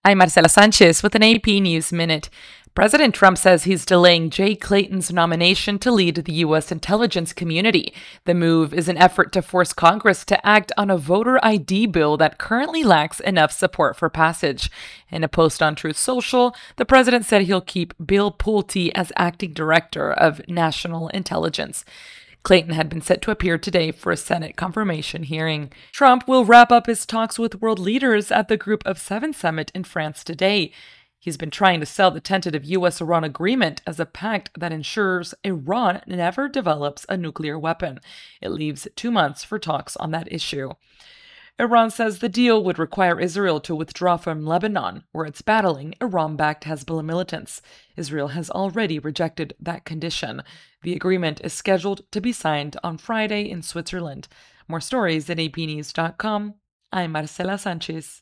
I'm Marcela Sanchez with an AP News Minute. President Trump says he's delaying Jay Clayton's nomination to lead the U.S. intelligence community. The move is an effort to force Congress to act on a voter ID bill that currently lacks enough support for passage. In a post on Truth Social, the president said he'll keep Bill Pulte as acting director of national intelligence. Clayton had been set to appear today for a Senate confirmation hearing. Trump will wrap up his talks with world leaders at the Group of Seven summit in France today. He's been trying to sell the tentative U.S.-Iran agreement as a pact that ensures Iran never develops a nuclear weapon. It leaves 2 months for talks on that issue. Iran says the deal would require Israel to withdraw from Lebanon, where it's battling Iran-backed Hezbollah militants. Israel has already rejected that condition. The agreement is scheduled to be signed on Friday in Switzerland. More stories at apnews.com. I'm Marcela Sanchez.